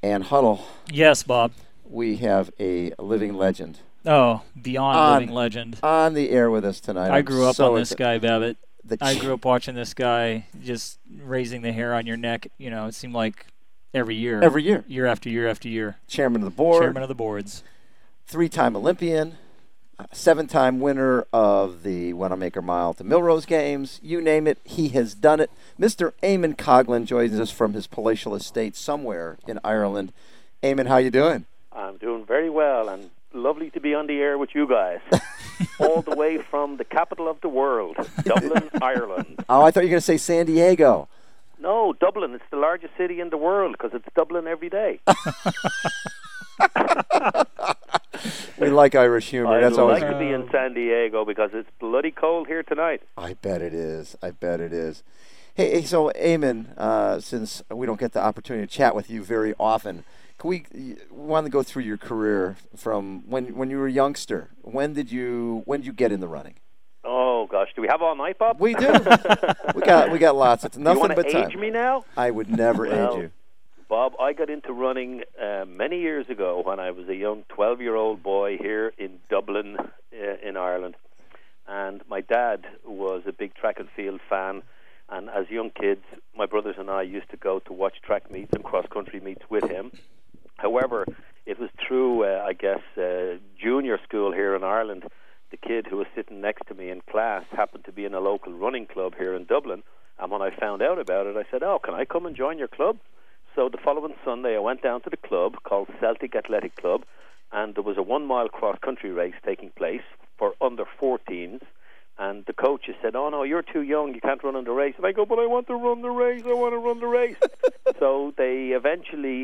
And Huddle, Yes, Bob. we have a living legend Oh, beyond living legend. on the air with us tonight. I grew up so on this guy, Babbitt. The I grew up watching this guy just raising the hair on your neck. You know, it seemed like every year. Every year. Year after year after year. Chairman of the board. Chairman of the boards. 3-time Olympian. 7-time winner of the Wanamaker Mile to Milrose Games. You name it, he has done it. Mr. Eamon Coghlan joins us from his palatial estate somewhere in Ireland. Eamon, how you doing? I'm doing very well, and lovely to be on the air with you guys. All the way from the capital of the world, Dublin, Ireland. Oh, I thought you were going to say San Diego. No, Dublin. It's the largest city in the world because it's Dublin every day. We like Irish humor. I'd like to be in San Diego because it's bloody cold here tonight. I bet it is. Hey, so Eamon, since we don't get the opportunity to chat with you very often, we want to go through your career from when you were a youngster. When did you get in the running? Oh gosh, do we have all night, Bob? We do. we got lots. It's nothing you but time. Age me now? I would never age you. Bob, I got into running many years ago when I was a young 12-year-old boy here in Dublin, in Ireland. And my dad was a big track and field fan. And as young kids, my brothers and I used to go to watch track meets and cross-country meets with him. However, it was through, junior school here in Ireland. The kid who was sitting next to me in class happened to be in a local running club here in Dublin. And when I found out about it, I said, "Oh, can I come and join your club?" So the following Sunday, I went down to the club called Celtic Athletic Club, and there was a 1-mile cross-country race taking place for under 14s. And the coaches said, "Oh, no, you're too young. You can't run in the race." And I go, "But I want to run the race. I want to run the race." So they eventually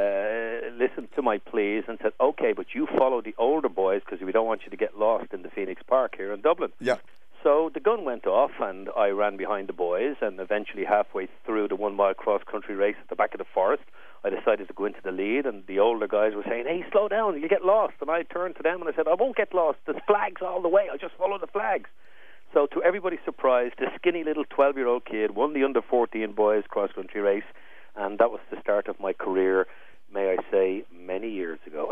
listened to my pleas and said, "Okay, but you follow the older boys because we don't want you to get lost in the Phoenix Park here in Dublin." Yeah. So the gun went off, and I ran behind the boys, and eventually halfway through the 1-mile cross-country race at the back of the forest, I decided to go into the lead, and the older guys were saying, "Hey, slow down, you'll get lost." And I turned to them and I said, "I won't get lost. There's flags all the way. I'll just follow the flags." So to everybody's surprise, the skinny little 12-year-old kid won the under-14 boys cross-country race, and that was the start of my career, may I say, many years ago.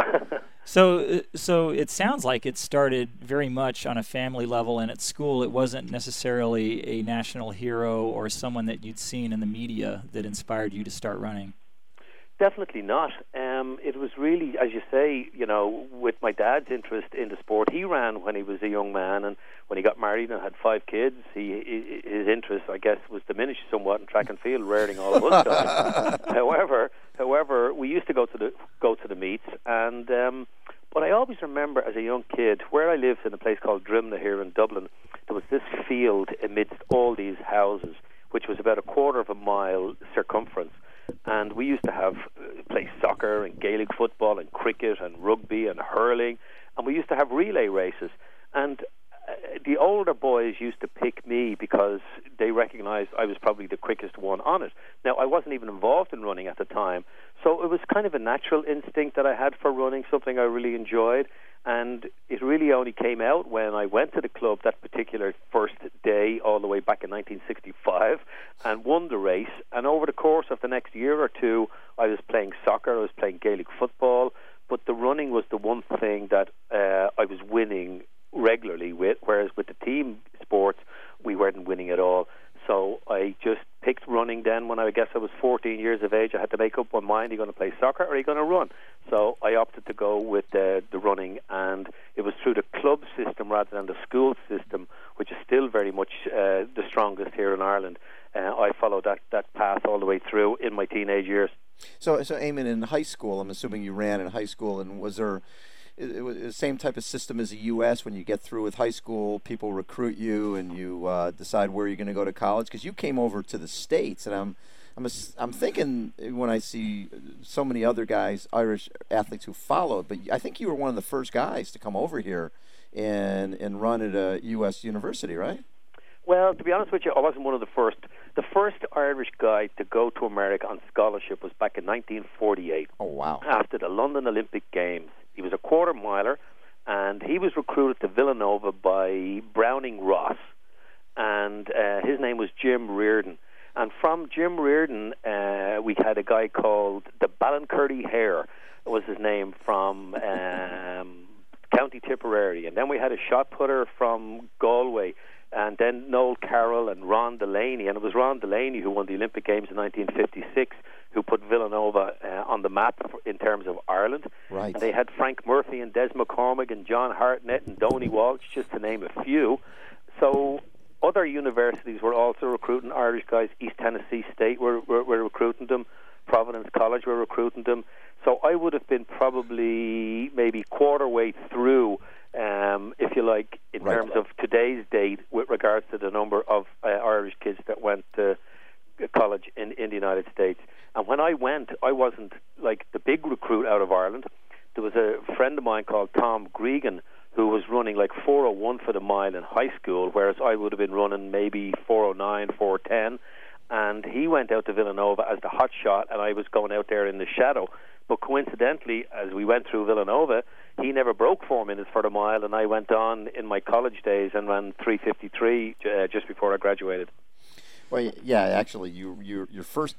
So it sounds like it started very much on a family level, and at school it wasn't necessarily a national hero or someone that you'd seen in the media that inspired you to start running. Definitely not. It was really, as you say, with my dad's interest in the sport. He ran when he was a young man, and when he got married and had 5 kids, his interest, I guess, was diminished somewhat in track and field, raring all of us down. However, we used to go to the meets, and but I always remember as a young kid, where I lived in a place called Drimna here in Dublin, there was this field amidst all these houses, which was about a quarter of a mile circumference. And we used to play soccer and Gaelic football and cricket and rugby and hurling, and we used to have relay races. And the older boys used to pick me because they recognized I was probably the quickest one on it. Now, I wasn't even involved in running at the time, so it was kind of a natural instinct that I had for running, something I really enjoyed. And it really only came out when I went to the club that particular first day, all the way back in 1965, and won the race. And over the course of the next year or two, I was playing soccer, I was playing Gaelic football, but the running was the one thing that I was winning regularly with, whereas with the team sports, we weren't winning at all. So I just picked running then when I was 14 years of age. I had to make up my mind, are you going to play soccer or are you going to run? So I opted to go with the running, and it was through the club system rather than the school system, which is still very much the strongest here in Ireland. I followed that path all the way through in my teenage years. So Eamon, in high school, I'm assuming you ran in high school, and was there it was the same type of system as the U.S. when you get through with high school, people recruit you and you decide where you're going to go to college? Because you came over to the States, and I'm thinking when I see so many other guys, Irish athletes who followed, but I think you were one of the first guys to come over here and run at a U.S. university, right? Well, to be honest with you, I wasn't one of the first. The first Irish guy to go to America on scholarship was back in 1948. Oh, wow. After the London Olympic Games. He was a quarter-miler, and he was recruited to Villanova by Browning Ross, and his name was Jim Reardon. And from Jim Reardon, we had a guy called the Ballincurdy Hare, was his name, from County Tipperary. And then we had a shot putter from Galway, and then Noel Carroll and Ron Delaney. And it was Ron Delaney who won the Olympic Games in 1956, who put Villanova on the map in terms of Ireland. Right. And they had Frank Murphy and Des McCormick and John Hartnett and Donny Walsh, just to name a few. So other universities were also recruiting Irish guys. East Tennessee State were recruiting them. Providence College were recruiting them. So I would have been probably maybe quarter way through, if you like, in terms of today's date with regards to the number of Irish kids that went to college in the United States. And when I went, I wasn't like the big recruit out of Ireland. There was a friend of mine called Tom Gregan who was running like 4:01 for the mile in high school, whereas I would have been running maybe 4:09, 4:10. And he went out to Villanova as the hot shot, and I was going out there in the shadow. But coincidentally, as we went through Villanova, he never broke 4 minutes for the mile, and I went on in my college days and ran 3:53 just before I graduated. Well, yeah, actually, your first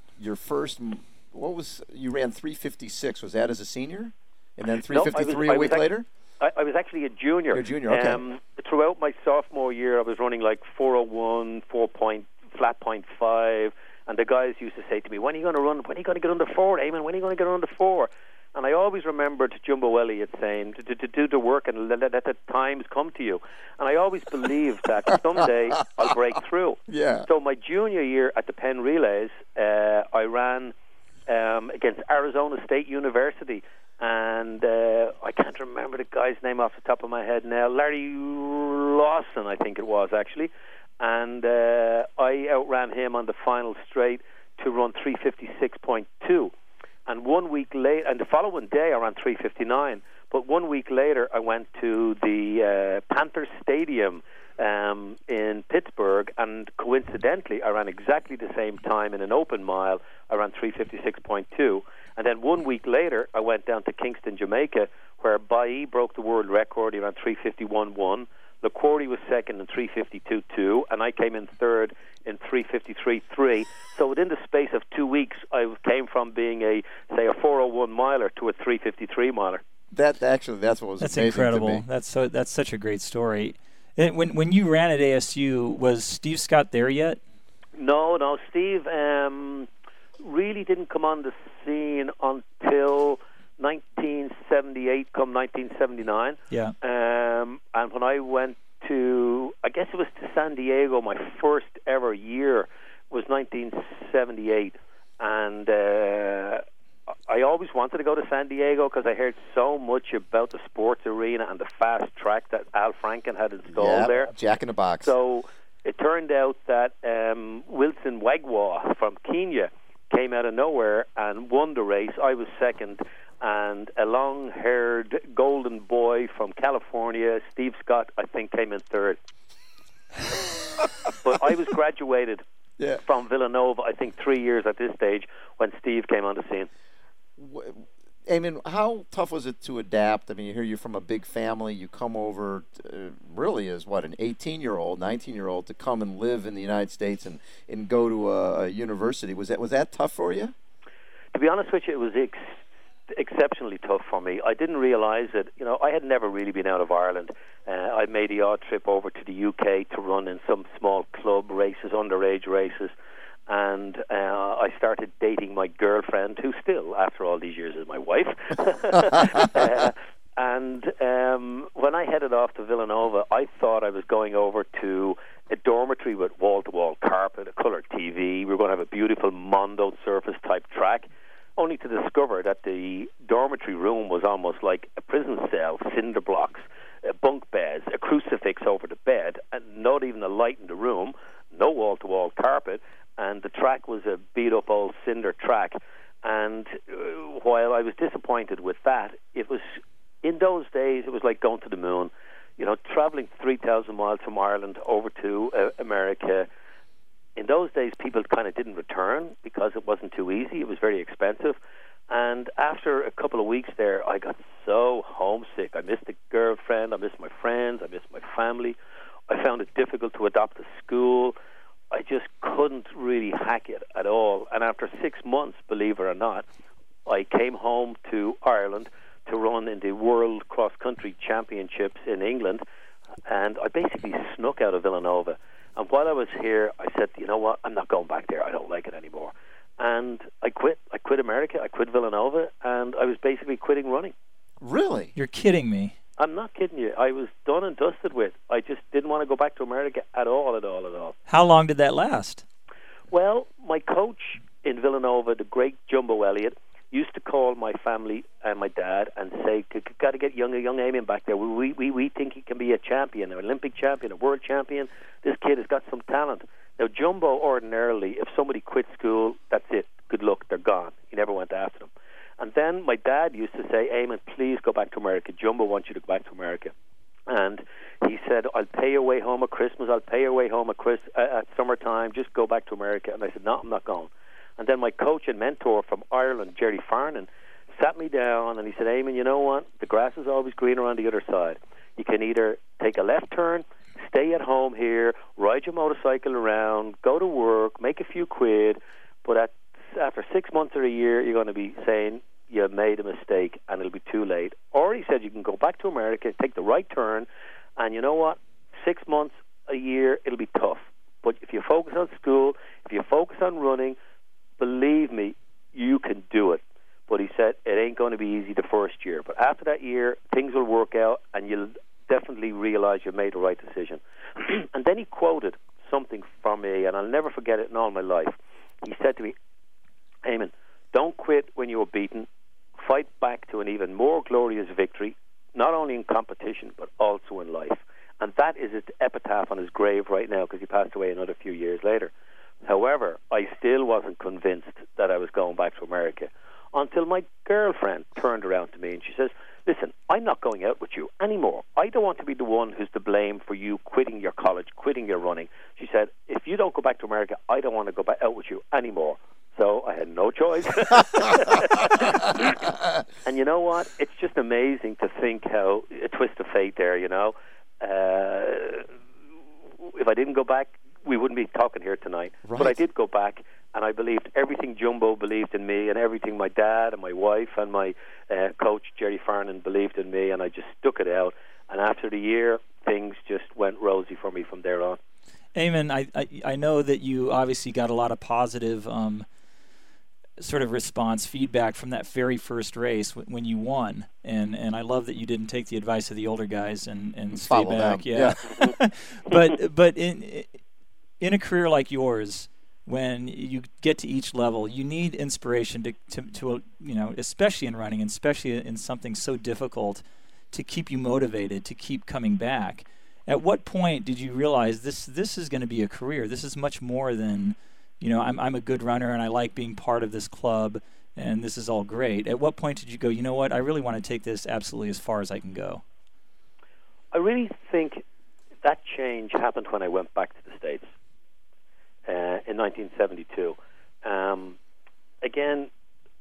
what was, you ran 3:56? Was that as a senior, and then 3:53 a week later? I was actually a junior. You're a junior, okay. Throughout my sophomore year, I was running like 4:01, flat 0.5, and the guys used to say to me, "When are you going to run? When are you going to get under 4, Eamon? When are you going to get under 4?" And I always remembered Jumbo Elliott saying to do the work and let the times come to you. And I always believed that someday I'll break through. Yeah. So my junior year at the Penn Relays, I ran against Arizona State University. And I can't remember the guy's name off the top of my head now. Larry Lawson, I think it was, actually. And I outran him on the final straight to run 3:56.2. And 1 week later, and the following day I ran 3:59. But 1 week later I went to the Panther Stadium in Pittsburgh, and coincidentally I ran exactly the same time in an open mile. I ran 3:56.2. And then 1 week later I went down to Kingston, Jamaica, where Bailly broke the world record. He ran 3:51.1. LaQuarrie was second in 3:52.2, and I came in third in 3:53.3. So within the space of 2 weeks, I came from being a 4:01 miler to a 3:53 miler. That's what was That's amazing incredible. to me. That's such a great story. And when you ran at ASU, was Steve Scott there yet? No, Steve really didn't come on the scene until 1978, come 1979. Yeah. And when I went to, I guess it was to San Diego, my first ever year was 1978. And I always wanted to go to San Diego because I heard so much about the sports arena and the fast track that Al Franken had installed there. Jack in the Box. So it turned out that Wilson Wegwa from Kenya came out of nowhere and won the race. I was second, and a long-haired golden boy from California, Steve Scott, I think, came in third. But I was graduated from Villanova, I think 3 years at this stage, when Steve came on the scene. Eamon, how tough was it to adapt? I mean, here you're from a big family. You come over really as, an 18-year-old, 19-year-old, to come and live in the United States and go to a university. Was that tough for you? To be honest with you, it was exceptionally tough for me. I didn't realize it. I had never really been out of Ireland. I made the odd trip over to the UK to run in some small club races, underage races. And I started dating my girlfriend, who still, after all these years, is my wife. And when I headed off to Villanova, I thought I was going over to a dormitory with wall-to-wall carpet, a colored TV. We were going to have a beautiful Mondo surface-type track, only to discover that the dormitory room was almost like a prison cell, cinder blocks, bunk beds, a crucifix over the bed, and not even a light in the room, no wall-to-wall carpet. And the track was a beat-up old cinder track. And while I was disappointed with that, it was, in those days, it was like going to the moon. Traveling 3,000 miles from Ireland over to America. In those days, people kind of didn't return because it wasn't too easy. It was very expensive. And after a couple of weeks there, I got so homesick. I missed the girlfriend. I missed my friends. I missed my family. I found it difficult to adopt a school. I just couldn't really hack it at all. And after 6 months, believe it or not, I came home to Ireland to run in the World Cross Country Championships in England, and I basically snuck out of Villanova. And while I was here, I said, you know what, I'm not going back there. I don't like it anymore. And I quit. I quit America. I quit Villanova, and I was basically quitting running. Really? You're kidding me. I'm not kidding you. I was done and dusted with. I just didn't want to go back to America at all. How long did that last? Well, my coach in Villanova, the great Jumbo Elliott, used to call my family and my dad and say, got to get young Eamon back there. We think he can be a champion, an Olympic champion, a world champion. This kid has got some talent. Now, Jumbo, ordinarily, if somebody quits school, that's it. Good luck, they're gone. He never went after them. And then my dad used to say, Eamon, please go back to America. Jumbo wants you to go back to America. And he said, I'll pay your way home at Christmas. I'll pay your way home at summertime. Just go back to America. And I said, no, I'm not going. And then my coach and mentor from Ireland, Jerry Farnan, sat me down and he said, Eamon, you know what? The grass is always greener on the other side. You can either take a left turn, stay at home here, ride your motorcycle around, go to work, make a few quid, but after 6 months or a year, you're going to be saying you made a mistake and it'll be too late. Or he said you can go back to America, take the right turn, and you know what? 6 months, a year, it'll be tough. But if you focus on school, if you focus on running, believe me, you can do it. But he said it ain't going to be easy the first year. But after that year, things will work out and you'll definitely realize you made the right decision. And then he quoted something from me, and I'll never forget it in all my life. He said to me, Eamon, don't quit when you are beaten. Fight back to an even more glorious victory, not only in competition, but also in life. And that is his epitaph on his grave right now, because he passed away another few years later. However, I still wasn't convinced that I was going back to America until my girlfriend turned around to me and she says, listen, I'm not going out with you anymore. I don't want to be the one who's to blame for you quitting your college, quitting your running. She said, if you don't go back to America, I don't want to go back out with you anymore. So I had no choice. And you know what? It's just amazing to think how a twist of fate there, you know. If I didn't go back, we wouldn't be talking here tonight. Right. But I did go back, and I believed everything Jumbo believed in me, and everything my dad and my wife and my coach, Jerry Farnan, believed in me, and I just stuck it out. And after the year, things just went rosy for me from there on. Eamon, I know that you obviously got a lot of positive sort of response, feedback from that very first race when you won, and I love that you didn't take the advice of the older guys and stay back. Yeah. but in a career like yours, when you get to each level, you need inspiration to you know, especially in running, and especially in something so difficult, to keep you motivated, to keep coming back. At what point did you realize this is going to be a career? This is much more than, you know, I'm a good runner and I like being part of this club and this is all great. At what point did you go, you know what, I really want to take this absolutely as far as I can go? I really think that change happened when I went back to the States in 1972. Again,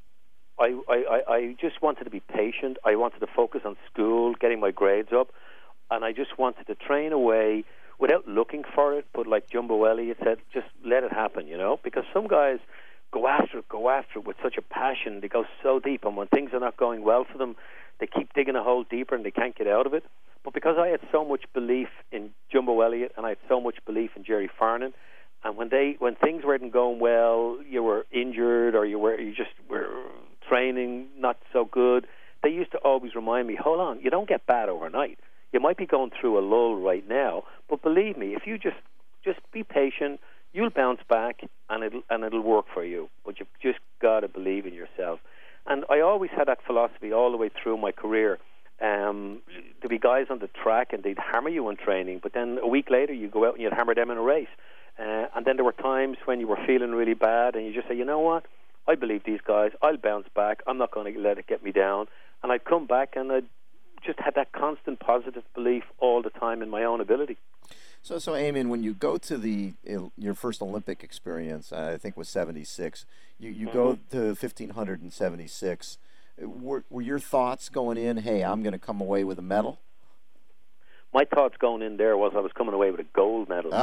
I just wanted to be patient. I wanted to focus on school, getting my grades up, and I just wanted to train away without looking for it. But like Jumbo Elliott said, just let it happen, you know, because some guys go after it with such a passion. They go so deep, and when things are not going well for them, they keep digging a hole deeper and they can't get out of it. But because I had so much belief in Jumbo Elliott and I had so much belief in Jerry Farnan, and when things weren't going well, you were injured or you just were training not so good, they used to always remind me, hold on, you don't get bad overnight. You might be going through a lull right now, but believe me, if you just be patient, you'll bounce back and it'll work for you. But you've just got to believe in yourself. And I always had that philosophy all the way through my career. There'd be guys on the track and they'd hammer you in training, but then a week later you go out and you'd hammer them in a race. And then there were times when you were feeling really bad and you just say, you know what, I believe these guys, I'll bounce back, I'm not going to let it get me down. And I'd come back and I'd just had that constant positive belief all the time in my own ability. So Eamon, when you go to your first Olympic experience, I think was 76, you go to 1576, were your thoughts going in, hey, I'm going to come away with a medal? my thoughts going in there was I was coming away with a gold medal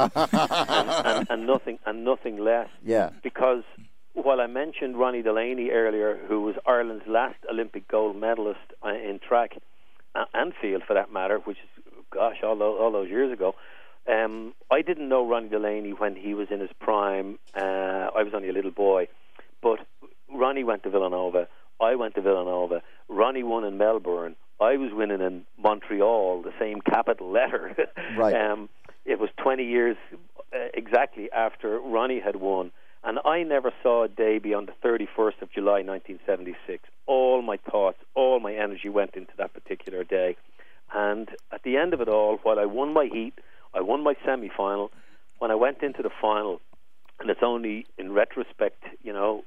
and nothing less. Yeah. Because while I mentioned Ronnie Delaney earlier, who was Ireland's last Olympic gold medalist in track and field, for that matter, which is, gosh, all those years ago, I didn't know Ronnie Delaney when he was in his prime. I was only a little boy. But Ronnie went to Villanova. I went to Villanova. Ronnie won in Melbourne. I was winning in Montreal, the same capital letter. Right. It was 20 years exactly after Ronnie had won. And I never saw a day beyond the 31st of July 1976. All my thoughts, all my energy went into that particular day. And at the end of it all, while I won my heat, I won my semi-final, when I went into the final, and it's only in retrospect, you know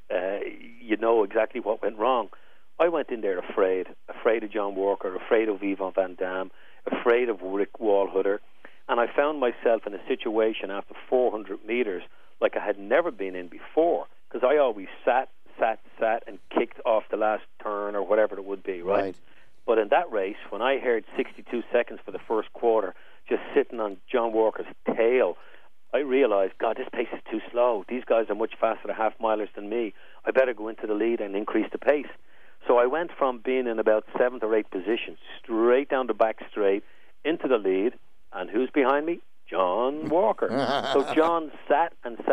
exactly what went wrong. I went in there afraid of John Walker, afraid of Yvon Van Dam, afraid of Rick Walhutter, and I found myself in a situation after 400 meters like I had never been in before, because I always sat and kicked off the last turn or whatever it would be, right? But in that race, when I heard 62 seconds for the first quarter, just sitting on John Walker's tail, I realized, God, this pace is too slow. These guys are much faster at half-milers than me. I better go into the lead and increase the pace. So I went from being in about 7th or 8th position, straight down the back straight, into the lead. And who's behind me? John Walker. So John sat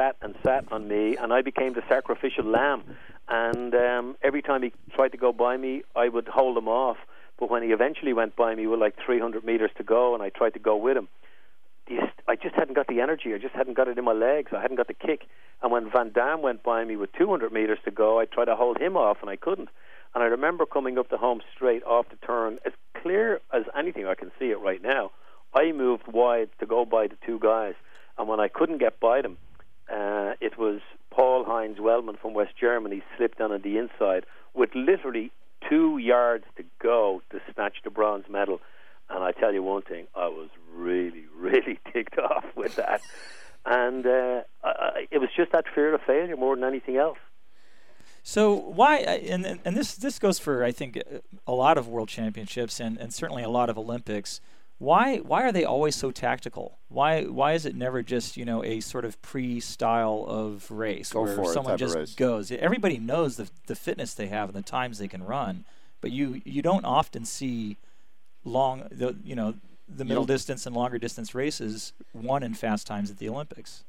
on me, and I became the sacrificial lamb. And every time he tried to go by me, I would hold him off. But when he eventually went by me with like 300 meters to go, and I tried to go with him, I just hadn't got the energy. I just hadn't got it in my legs. I hadn't got the kick. And when Van Dam went by me with 200 meters to go, I tried to hold him off, and I couldn't. And I remember coming up the home straight off the turn, as clear as anything, I can see it right now. I moved wide to go by the two guys. And when I couldn't get by them, it was Paul Heinz Wellman from West Germany slipped on the inside with literally 2 yards to go to snatch the bronze medal. And I tell you one thing, I was really, really ticked off with that. And it was just that fear of failure more than anything else. So why, and this goes for, I think, a lot of world championships and certainly a lot of Olympics. Why are they always so tactical? Why is it never just, a sort of pre-style of race where someone just goes? Everybody knows the fitness they have and the times they can run, but you don't often see the middle distance and longer distance races won in fast times at the Olympics.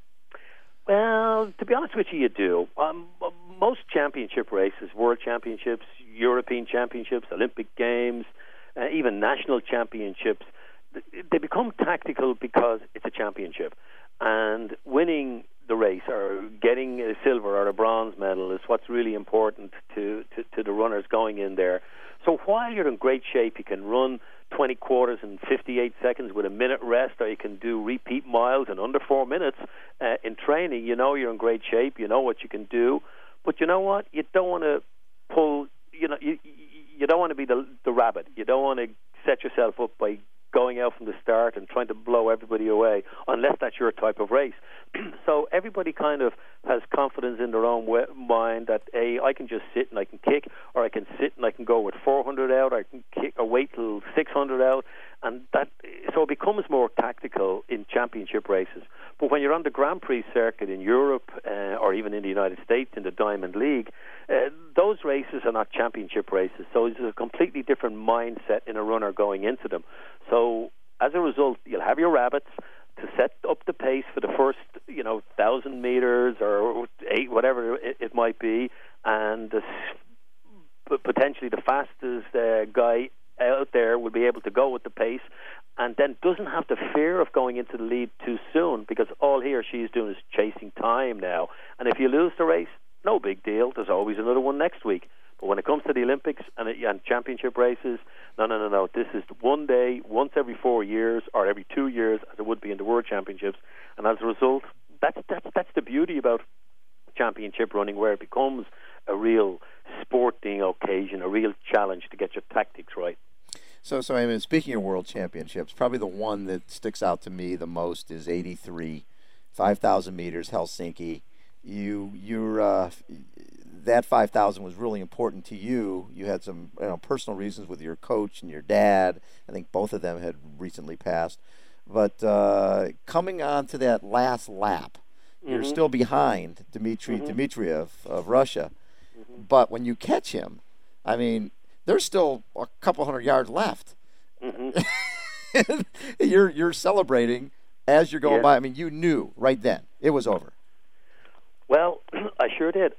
Well, to be honest with you do. Most championship races, world championships, European championships, Olympic Games, even national championships, they become tactical because it's a championship. And winning the race or getting a silver or a bronze medal is what's really important to the runners going in there. So while you're in great shape, you can run 20 quarters in 58 seconds with a minute rest, or you can do repeat miles in under 4 minutes in training. You know you're in great shape. You know what you can do. But you know what? You don't want to pull, you don't want to be the rabbit. You don't want to set yourself up by going out from the start and trying to blow everybody away, unless that's your type of race. So everybody kind of has confidence in their own mind that, I can just sit and I can kick, or I can sit and I can go with 400 out, or I can kick or wait till 600 out, and so it becomes more tactical in championship races. But when you're on the Grand Prix circuit in Europe or even in the United States in the Diamond League, those races are not championship races, so it's a completely different mindset in a runner going into them. So as a result, you'll have your rabbits to set up the pace for the first 1,000 meters or 8, whatever it might be, and potentially the fastest guy out there will be able to go with the pace, and then doesn't have the fear of going into the lead too soon, because all he or she is doing is chasing time now. And if you lose the race, no big deal. There's always another one next week. But when it comes to the Olympics and championship races, no. This is one day, once every 4 years or every 2 years, as it would be in the World Championships. And as a result, that's the beauty about championship running, where it becomes a real sporting occasion, a real challenge to get your tactics right. So I mean, speaking of World Championships, probably the one that sticks out to me the most is '83, 5,000 meters, Helsinki. that 5,000 was really important to you. You had some personal reasons with your coach and your dad. I think both of them had recently passed. But coming on to that last lap, you're still behind Dmitry Dmitriev of Russia. But when you catch him, I mean, there's still a couple hundred yards left. You're celebrating as you're going by. I mean, you knew right then it was over. Well, I sure did.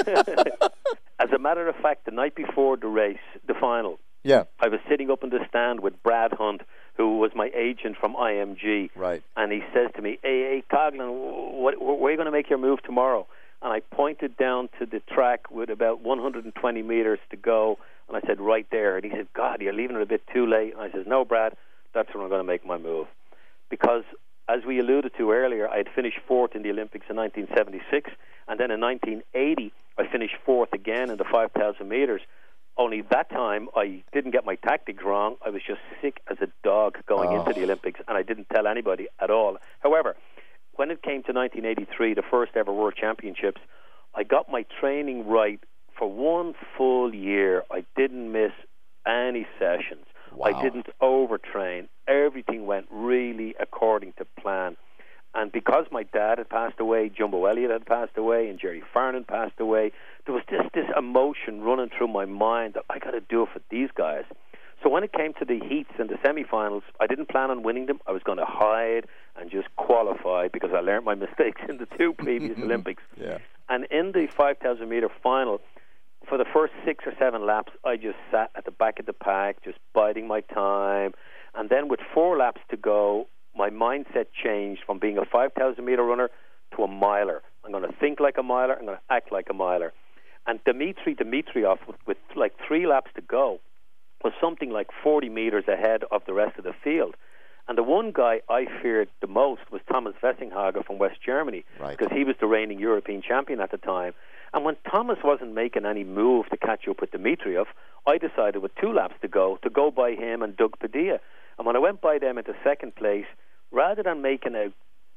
As a matter of fact, the night before the race, the final, I was sitting up in the stand with Brad Hunt, who was my agent from IMG. Right. And he says to me, hey Coughlin, where are you going to make your move tomorrow? And I pointed down to the track with about 120 meters to go, and I said, right there. And he said, God, you're leaving it a bit too late. And I said, no, Brad, that's where I'm going to make my move. Because, as we alluded to earlier, I had finished fourth in the Olympics in 1976, and then in 1980, I finished fourth again in the 5,000 meters. Only that time, I didn't get my tactics wrong. I was just sick as a dog going into the Olympics, and I didn't tell anybody at all. However, when it came to 1983, the first ever World Championships, I got my training right for one full year. I didn't miss any sessions. Wow. I didn't overtrain. Everything went really according to plan. And because my dad had passed away, Jumbo Elliott had passed away, and Jerry Farnan passed away, there was just this emotion running through my mind that I got to do it for these guys. So when it came to the heats and the semifinals, I didn't plan on winning them. I was going to hide and just qualify because I learned my mistakes in the two previous Olympics. Yeah. And in the 5,000 meter final, for the first 6 or 7 laps, I just sat at the back of the pack, just biding my time. And then with 4 laps to go, my mindset changed from being a 5,000 meter runner to a miler. I'm going to think like a miler. I'm going to act like a miler. And Dmitry Dmitriev, with like 3 laps to go, was something like 40 meters ahead of the rest of the field. And the one guy I feared the most was Thomas Wessinghage from West Germany, because he was the reigning European champion at the time. And when Thomas wasn't making any move to catch up with Dmitriev, I decided with 2 laps to go by him and Doug Padilla. And when I went by them into second place, rather than making a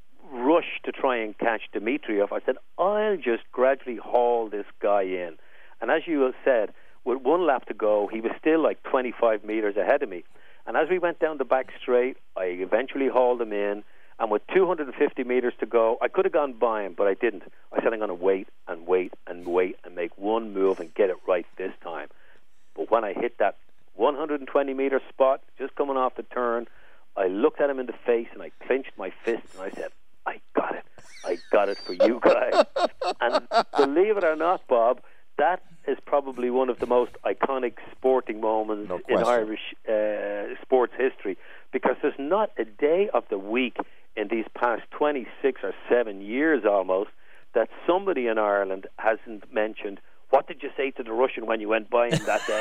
rush to try and catch Dmitriev, I said, I'll just gradually haul this guy in. And as you said, with 1 lap to go, he was still like 25 meters ahead of me. And as we went down the back straight, I eventually hauled him in. And with 250 meters to go, I could have gone by him, but I didn't. I said I'm going to wait and wait and wait and make one move and get it right this time. But when I hit that 120-meter spot, just coming off the turn, I looked at him in the face and I clenched my fist and I said, I got it. I got it for you guys. And believe it or not, Bob, that is probably one of the most iconic sporting moments in Irish sports history, because there's not a day of the week in these past 26 or 7 years almost that somebody in Ireland hasn't mentioned, what did you say to the Russian when you went by him that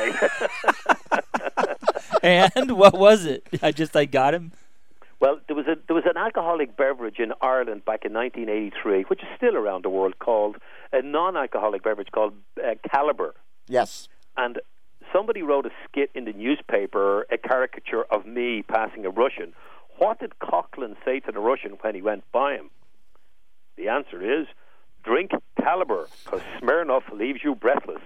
day? And what was it? I got him? Well, there was an alcoholic beverage in Ireland back in 1983, which is still around the world, called a non-alcoholic beverage called Caliber. Yes. And somebody wrote a skit in the newspaper, a caricature of me passing a Russian. What did Coughlin say to the Russian when he went by him? The answer is, drink Caliber, because Smirnoff leaves you breathless.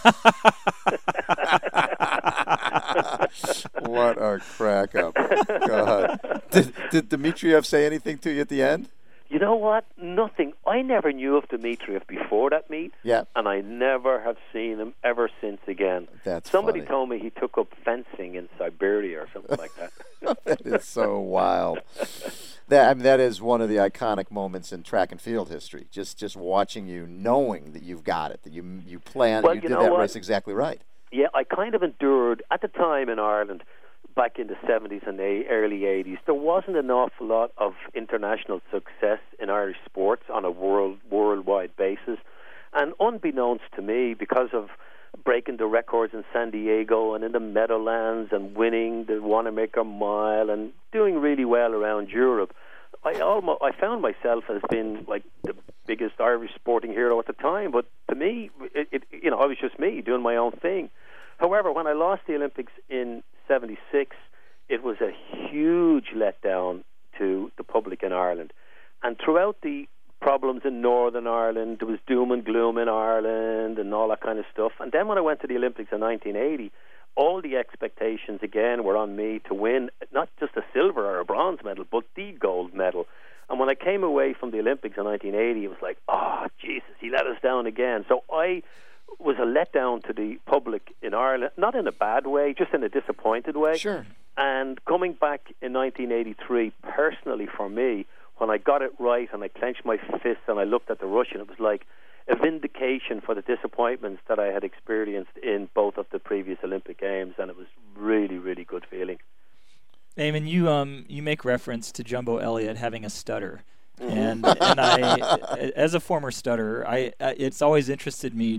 What a crack up. God. Did Dmitriev say anything to you at the end? You know what? Nothing. I never knew of Dmitriev before that meet, and I never have seen him ever since again. Somebody told me he took up fencing in Siberia or something like that. That is so wild. That is one of the iconic moments in track and field history. Just watching you, knowing that you've got it, that you planned, you did that race exactly right. Yeah, I kind of endured at the time in Ireland. Back in the 70s and the early 80s, there wasn't an awful lot of international success in Irish sports on a worldwide basis. And unbeknownst to me, because of breaking the records in San Diego and in the Meadowlands and winning the Wanamaker Mile and doing really well around Europe, I found myself as being like the biggest Irish sporting hero at the time. But to me, I was just me doing my own thing. However, when I lost the Olympics in 76, it was a huge letdown to the public in Ireland. And throughout the problems in Northern Ireland. There was doom and gloom in Ireland and all that kind of stuff. And then when I went to the Olympics in 1980, all the expectations again were on me to win not just a silver or a bronze medal, but the gold medal. And when I came away from the Olympics in 1980, it was like, oh, Jesus, he let us down again. So I was a letdown to the public in Ireland, not in a bad way, just in a disappointed way. Sure. And coming back in 1983, personally for me, when I got it right and I clenched my fists and I looked at the Russian, it was like a vindication for the disappointments that I had experienced in both of the previous Olympic Games, and it was really, really good feeling. Eamon, you make reference to Jumbo Elliott having a stutter, and I, as a former stutterer, it's always interested me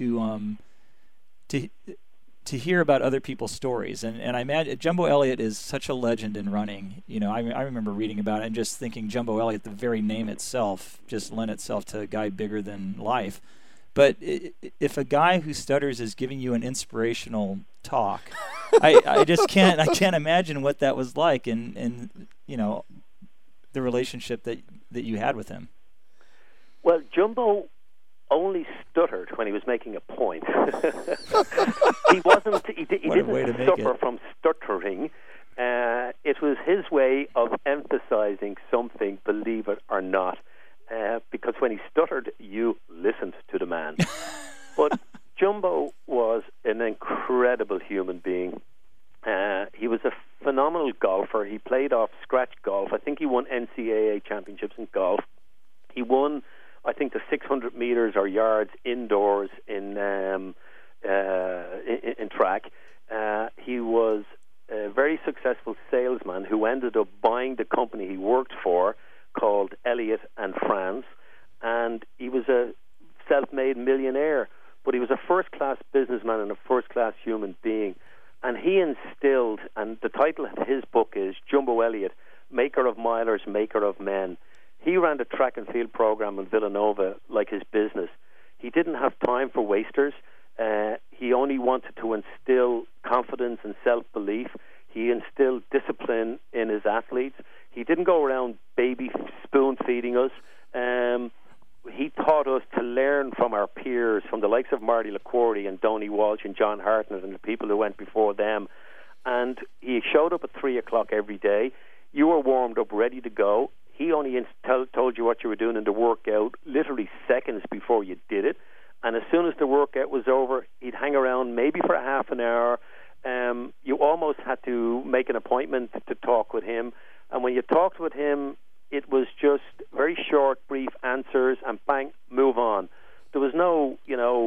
to hear about other people's stories, and I imagine Jumbo Elliott is such a legend in running. You know, I remember reading about it and just thinking Jumbo Elliott, the very name itself, just lent itself to a guy bigger than life. But if a guy who stutters is giving you an inspirational talk, I just can't imagine what that was like, and you know, the relationship that you had with him. Well, Jumbo only stuttered when he was making a point. He didn't suffer from stuttering. It was his way of emphasizing something, believe it or not. Because when he stuttered, you listened to the man. But Jumbo was an incredible human being. He was a phenomenal golfer. He played off scratch golf. I think he won NCAA championships in golf. He won, I think, the 600 meters or yards indoors in track. He was a very successful salesman who ended up buying the company he worked for, called Elliott and Franz, and he was a self-made millionaire, but he was a first-class businessman and a first-class human being. And he instilled, and the title of his book is Jumbo Elliott, Maker of Milers, Maker of Men. He ran the track and field program in Villanova like his business. He didn't have time for wasters. He only wanted to instill confidence and self-belief. He instilled discipline in his athletes. He didn't go around baby spoon-feeding us. He taught us to learn from our peers, from the likes of Marty LaQuarrie and Donnie Walsh and John Hartnett and the people who went before them. And he showed up at 3 o'clock every day. You were warmed up, ready to go. He only told you what you were doing in the workout literally seconds before you did it. And as soon as the workout was over, he'd hang around maybe for a half an hour. You almost had to make an appointment to talk with him. And when you talked with him, it was just very short, brief answers, and bang, move on. There was no,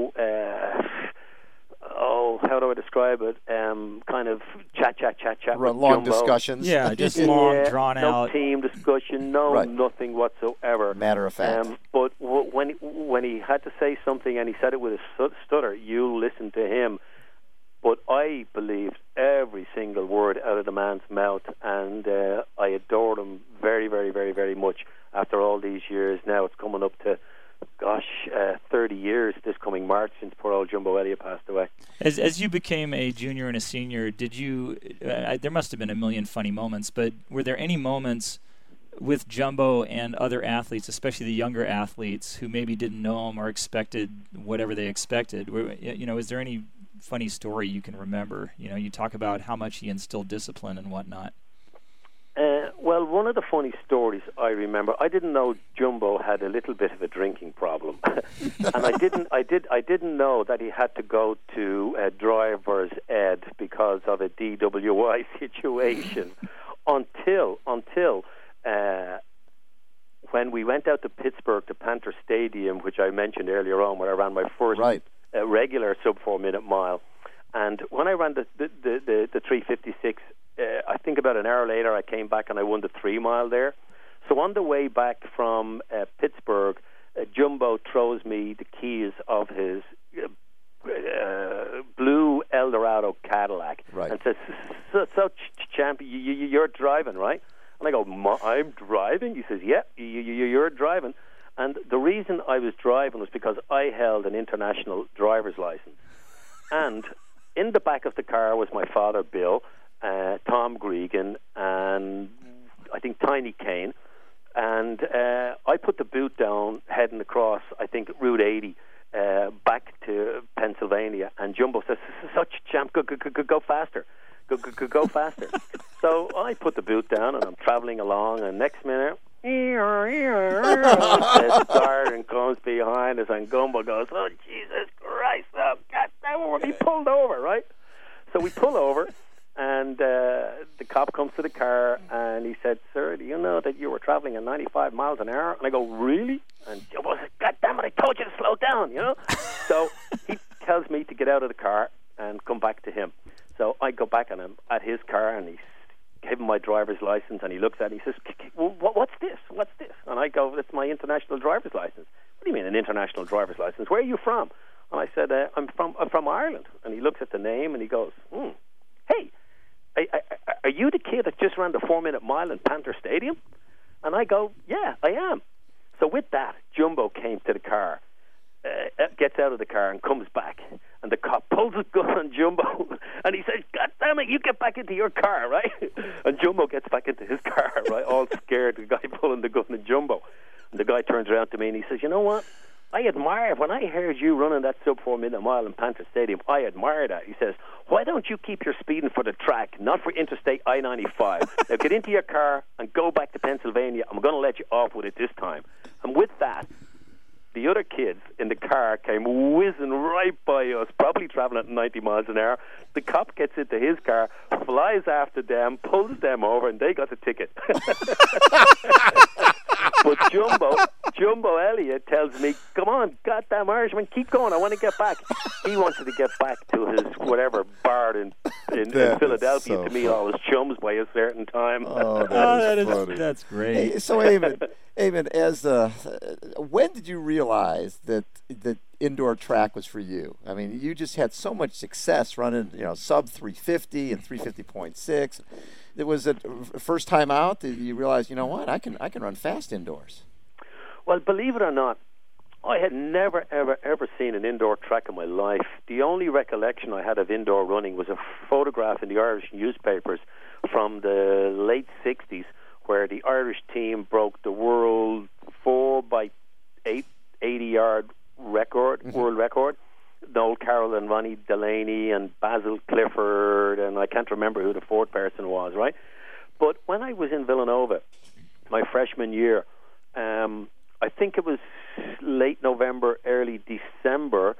how do I describe it? Kind of chat with long Jumbo. Discussions. Yeah, just long, drawn out. No team discussion, nothing whatsoever. Matter of fact. But when he had to say something and he said it with a stutter, you listened to him. But I believed every single word out of the man's mouth, and I adored him very, very, very, very much after all these years. Now it's coming up to, 30 years this coming March since poor old Jumbo Elliott passed away. As you became a junior and a senior, did you, there must have been a million funny moments, but were there any moments with Jumbo and other athletes, especially the younger athletes, who maybe didn't know him or expected whatever they expected? Is there any funny story you can remember? You talk about how much he instilled discipline and whatnot. Well, one of the funny stories I remember, I didn't know Jumbo had a little bit of a drinking problem, and I didn't know that he had to go to driver's ed because of a DWI situation until when we went out to Pittsburgh to Panther Stadium, which I mentioned earlier on, where I ran my first regular sub-4 minute mile. And when I ran the 3:56, I think about an hour later I came back and I won the 3 mile there. So on the way back from Pittsburgh, Jumbo throws me the keys of his blue Eldorado Cadillac and says, so champ, you're driving, right? And I go, I'm driving? He says, yeah, you're driving. And the reason I was driving was because I held an international driver's license. And in the back of the car was my father, Bill, Tom Gregan, and I think Tiny Kane. And I put the boot down, heading across, I think, Route 80, back to Pennsylvania. And Jumbo says, "Such a champ, go faster. Go faster." So I put the boot down, and I'm traveling along, and next minute, the siren comes behind us, and Gumbo goes, "Oh, Jesus Christ, oh, God damn it," he pulled over, right? So we pull over, and the cop comes to the car, and he said, "Sir, do you know that you were traveling at 95 miles an hour?" And I go, "Really?" And Jumbo said, "God damn it, I told you to slow down, you know?" So he tells me to get out of the car and come back to him. So I go back, and I'm at his car, and he's gave him my driver's license, and he looks at it, and he says, "Well, what's this? What's this?" And I go, "It's my international driver's license." "What do you mean, an international driver's license? Where are you from?" And I said, I'm from Ireland." And he looks at the name, and he goes, "Hey, are you the kid that just ran the 4-minute mile in Panther Stadium?" And I go, "Yeah, I am." So with that, Jumbo came to the car, gets out of the car and comes back, and the cop pulls his gun on Jumbo, and he says, "God damn it, you get back into your car," right? And Jumbo gets back into his car, right, all scared, the guy pulling the gun on Jumbo. And the guy turns around to me, and he says, "You know what? I admire, when I heard you running that sub 4-minute mile in Panther Stadium, I admire that." He says, "Why don't you keep your speeding for the track, not for Interstate I-95? Now get into your car and go back to Pennsylvania. I'm going to let you off with it this time." And with that, the other kids in the car came whizzing right by us, probably traveling at 90 miles an hour. The cop gets into his car, flies after them, pulls them over, and they got the ticket. But Jumbo Elliott tells me, "Come on, goddamn Irishman, keep going. I want to get back." He wanted to get back to his whatever bar in Philadelphia to meet all his chums by a certain time. That's great. Hey, so Eamon, as when did you realize that indoor track was for you? I mean, you just had so much success running, sub 350 and 350.6. It was a first time out that you realized, you know what, I can run fast indoors. Well, believe it or not, I had never, ever seen an indoor track in my life. The only recollection I had of indoor running was a photograph in the Irish newspapers from the late 60s where the Irish team broke the world 4x8 80-yard record, world record. Noel Carroll and Ronnie Delaney and Basil Clifford, and I can't remember who the fourth person was, right? But when I was in Villanova, my freshman year, I think it was late November, early December,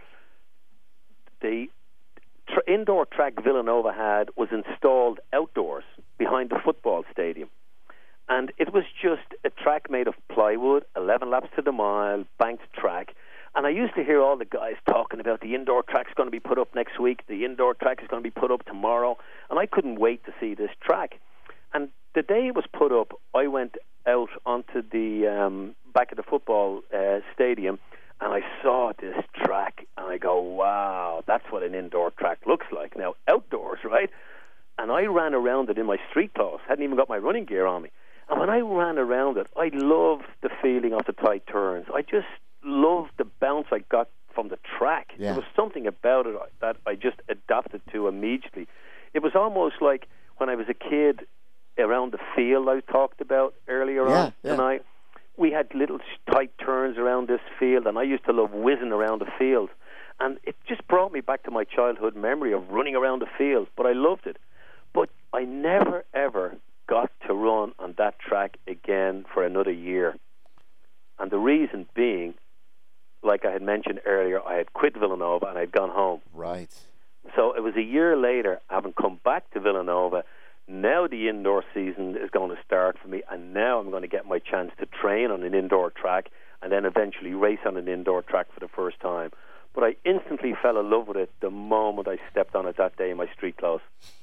the indoor track Villanova had was installed outdoors behind the football stadium. And it was just a track made of plywood, 11 laps to the mile, banked track. And I used to hear all the guys talking about the indoor track's going to be put up next week, the indoor track is going to be put up tomorrow, and I couldn't wait to see this track. And the day it was put up, I went out onto the back of the football stadium, and I saw this track, and I go, wow, that's what an indoor track looks like. Now, outdoors, right? And I ran around it in my street clothes, hadn't even got my running gear on me. And when I ran around it, I loved the feeling of the tight turns. I just loved the bounce I got from the track. Yeah. There was something about it that I just adapted to immediately. It was almost like when I was a kid around the field I talked about earlier on tonight. We had little tight turns around this field, and I used to love whizzing around the field. And it just brought me back to my childhood memory of running around the field, but I loved it. But I never, ever got to run on that track again for another year. And the reason being, like I had mentioned earlier, I had quit Villanova and I'd gone home. Right. So it was a year later, having come back to Villanova, now the indoor season is going to start for me, and now I'm going to get my chance to train on an indoor track and then eventually race on an indoor track for the first time. But I instantly fell in love with it the moment I stepped on it that day in my street clothes.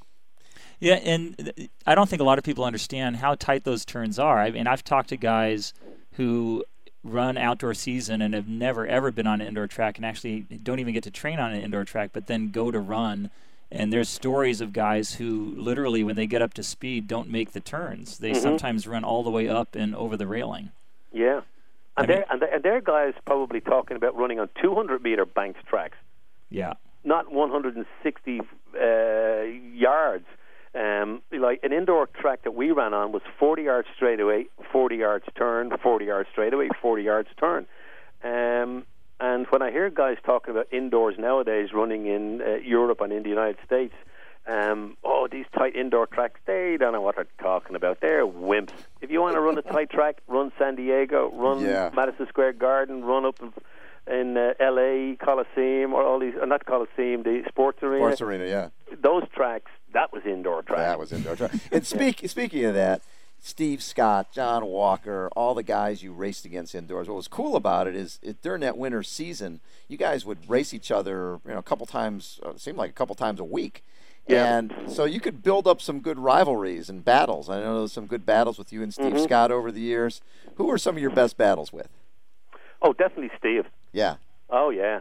Yeah, and I don't think a lot of people understand how tight those turns are. I mean, I've talked to guys who run outdoor season and have never, ever been on an indoor track and actually don't even get to train on an indoor track, but then go to run. And there's stories of guys who literally, when they get up to speed, don't make the turns. They sometimes run all the way up and over the railing. Yeah. And they're guys probably talking about running on 200-meter banked tracks. Yeah. Not 160 yards. like an indoor track that we ran on was 40 yards straight away, 40 yards turn, 40 yards straight away, 40 yards turn. And when I hear guys talking about indoors nowadays running in Europe and in the United States, these tight indoor tracks, they don't know what they're talking about. They're wimps. If you want to run a tight track, run San Diego, run Madison Square Garden, run up in L.A. Coliseum, or all these, not Coliseum, the Sports Arena. Sports Arena, yeah. Those tracks, that was indoor track. That was indoor track. And speaking of that, Steve Scott, John Walker, all the guys you raced against indoors. What was cool about it is during that winter season, you guys would race each other, a couple times. It seemed like a couple times a week. Yeah. And so you could build up some good rivalries and battles. I know there's some good battles with you and Steve Scott over the years. Who were some of your best battles with? Oh, definitely Steve. Yeah. Oh, yeah.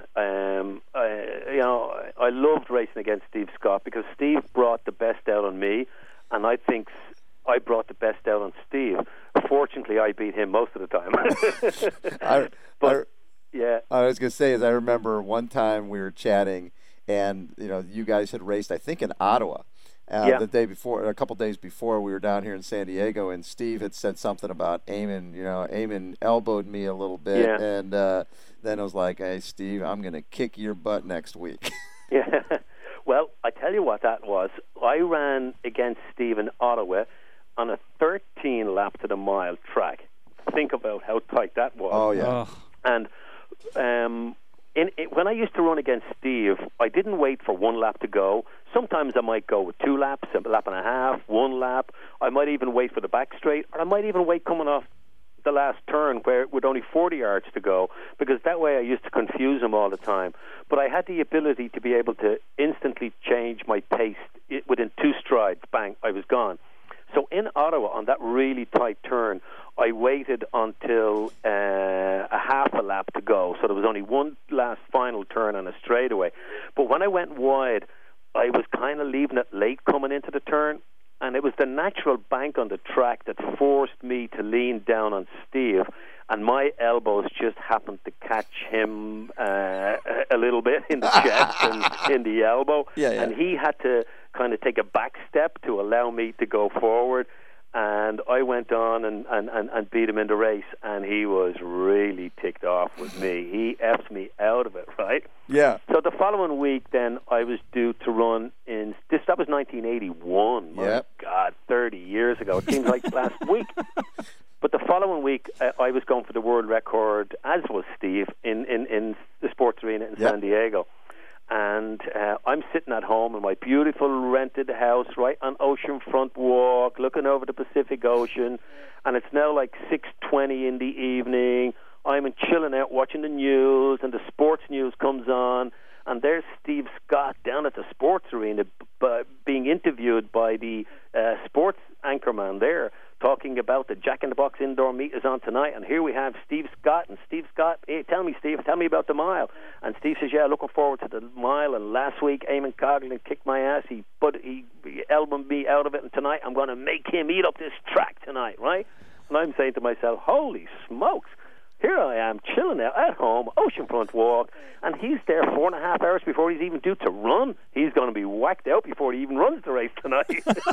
I loved racing against Steve Scott because Steve brought the best out on me, and I think I brought the best out on Steve. Fortunately, I beat him most of the time. Yeah. I was going to say, I remember one time we were chatting, and you guys had raced, I think, in Ottawa. The day before, a couple days before, we were down here in San Diego, and Steve had said something about Eamon. Eamon elbowed me a little bit, and then I was like, "Hey, Steve, I'm going to kick your butt next week." Yeah. Well, I tell you what that was. I ran against Steve in Ottawa on a 13 lap to the mile track. Think about how tight that was. Oh yeah. And when I used to run against Steve, I didn't wait for one lap to go. Sometimes I might go with 2 laps, a lap and a half, 1 lap. I might even wait for the back straight, or I might even wait coming off the last turn with only 40 yards to go, because that way I used to confuse him all the time. But I had the ability to be able to instantly change my pace within 2 strides. Bang, I was gone. So in Ottawa, on that really tight turn, I waited until a half a lap to go. So there was only one last final turn on a straightaway. But when I went wide, I was kind of leaving it late coming into the turn. And it was the natural bank on the track that forced me to lean down on Steve. And my elbows just happened to catch him a little bit in the chest and in the elbow. Yeah. And he had to kind of take a back step to allow me to go forward. And I went on and beat him in the race, and he was really ticked off with me. He F'd me out of it, right? Yeah. So the following week, then, I was due to run that was 1981. My God, 30 years ago. It seems like last week. But the following week, I was going for the world record, as was Steve, in the Sports Arena in San Diego. And I'm sitting at home in my beautiful rented house right on Oceanfront Walk, looking over the Pacific Ocean, and it's now like 6:20 in the evening. I'm chilling out watching the news, and the sports news comes on, and there's Steve Scott down at the Sports Arena being interviewed by the sports anchorman there, talking about the Jack in the Box indoor meet is on tonight, and here we have Steve Scott, and Steve Scott, hey, tell me about the mile. And Steve says, yeah, looking forward to the mile, and last week Eamon Coughlin kicked my ass, he elbowed me out of it, and tonight I'm going to make him eat up this track tonight, right? And I'm saying to myself, holy smokes, here I am chilling out at home, Oceanfront Walk, and he's there 4.5 hours before he's even due to run. He's going to be whacked out before he even runs the race tonight.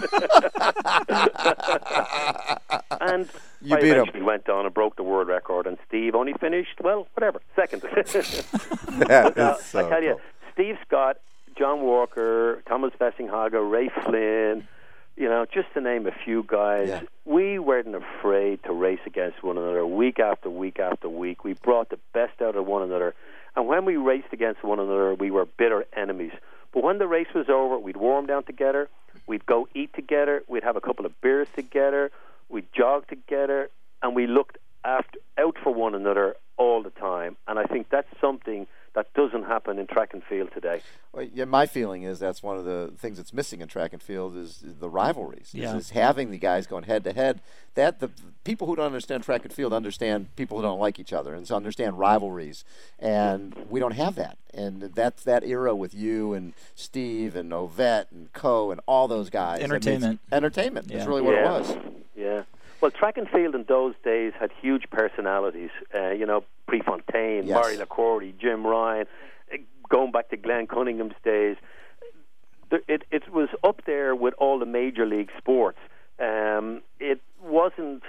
And you I beat eventually him. Went on and broke the world record, and Steve only finished, well, whatever, second. That is so I tell you, cool. Steve Scott, John Walker, Thomas Fessinghaga, Ray Flynn, just to name a few guys, we weren't afraid to race against one another week after week after week. We brought the best out of one another. And when we raced against one another, we were bitter enemies. But when the race was over, we'd warm down together, we'd go eat together, we'd have a couple of beers together, we'd jog together, and we looked out for one another all the time. And I think that's something that doesn't happen in track and field today. Well, yeah, my feeling is that's one of the things that's missing in track and field is the rivalries. Yeah. Is having the guys going head to head. That the people who don't understand track and field understand people who don't like each other and so understand rivalries. And we don't have that. And that's that era with you and Steve and Ovett and Coe and all those guys. Entertainment. Entertainment. Yeah. That's really what it was. Yeah. Well, track and field in those days had huge personalities. Prefontaine, Yes. Murray LaCordy, Jim Ryan, going back to Glenn Cunningham's days. it was up there with all the major league sports. It wasn't,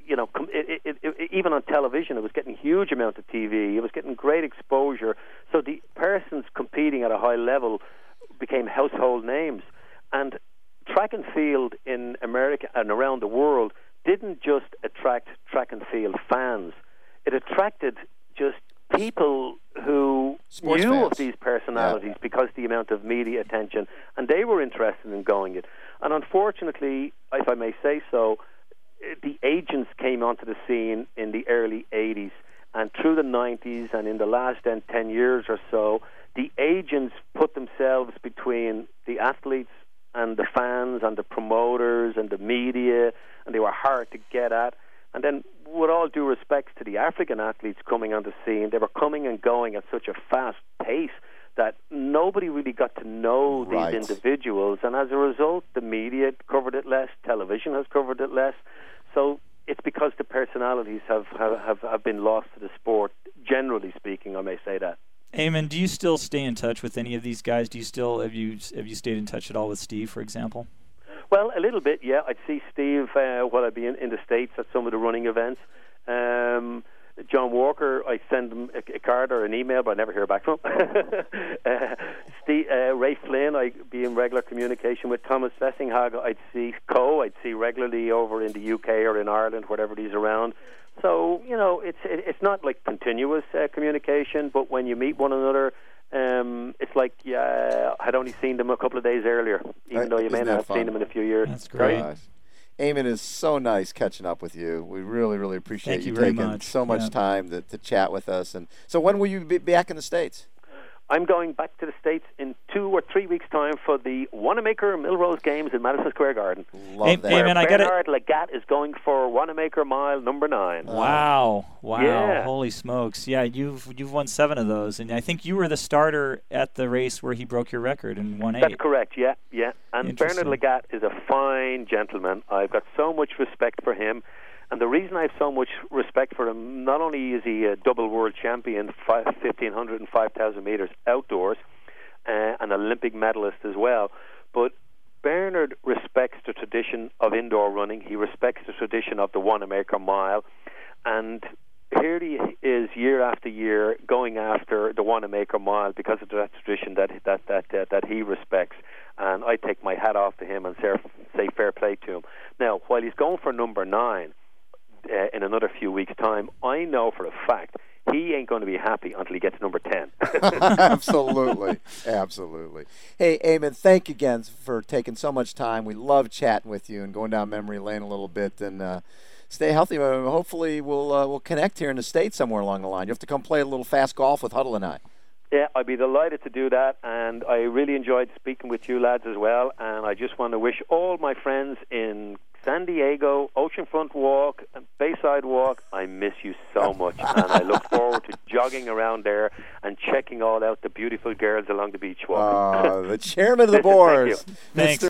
even on television, it was getting huge amount of TV. It was getting great exposure. So the persons competing at a high level became household names. And track and field in America and around the world didn't just attract track and field fans. It attracted just people who Sports knew fans of these personalities because the amount of media attention, and they were interested in going it. And unfortunately, if I may say so, the agents came onto the scene in the early 80s, and through the 90s and in the last 10 years or so, the agents put themselves between the athletes and the fans and the promoters and the media, and they were hard to get at. And then, with all due respect to the African athletes coming on the scene, they were coming and going at such a fast pace that nobody really got to know these individuals. And as a result, the media covered it less, television has covered it less. So it's because the personalities have been lost to the sport, generally speaking, I may say that. Eamon, do you still stay in touch with any of these guys? Do you still have you stayed in touch at all with Steve, for example? Well, a little bit, yeah. I'd see Steve while I'd be in the States at some of the running events. John Walker, I send him a card or an email, but I never hear back from him. Ray Flynn, I'd be in regular communication with. Thomas Fessinghage, I'd see regularly over in the UK or in Ireland, wherever he's around. So, it's not like continuous communication, but when you meet one another, it's like I'd only seen them a couple of days earlier, even though you may not have seen them in a few years. That's great. Eamon, is so nice catching up with you. We really, really appreciate you very taking much. so much time to chat with us. And so when will you be back in the States? I'm going back to the States in 2 or 3 weeks' time for the Wanamaker Millrose Games in Madison Square Garden. Love that. Eamon, Bernard Lagat is going for Wanamaker Mile number 9. Wow. Yeah. Holy smokes. Yeah, you've won 7 of those, and I think you were the starter at the race where he broke your record and won 8. That's correct, yeah. And Bernard Lagat is a fine gentleman. I've got so much respect for him. And the reason I have so much respect for him, not only is he a double world champion, 1,500 and 5,000 meters outdoors, an Olympic medalist as well, but Bernard respects the tradition of indoor running. He respects the tradition of the Wanamaker Mile, and here he is year after year going after the Wanamaker Mile because of that tradition that he respects. And I take my hat off to him and say fair play to him. Now, while he's going for number 9 in another few weeks' time, I know for a fact he ain't going to be happy until he gets number 10. Absolutely. Hey, Eamon, thank you again for taking so much time. We love chatting with you and going down memory lane a little bit. And stay healthy. Hopefully we'll connect here in the States somewhere along the line. You have to come play a little fast golf with Huddle and I. Yeah, I'd be delighted to do that, and I really enjoyed speaking with you lads as well, and I just want to wish all my friends in San Diego, Oceanfront Walk, and Bayside Walk, I miss you so much, and I look forward to jogging around there and checking all out the beautiful girls along the beach walk. The chairman of the board, Thanks.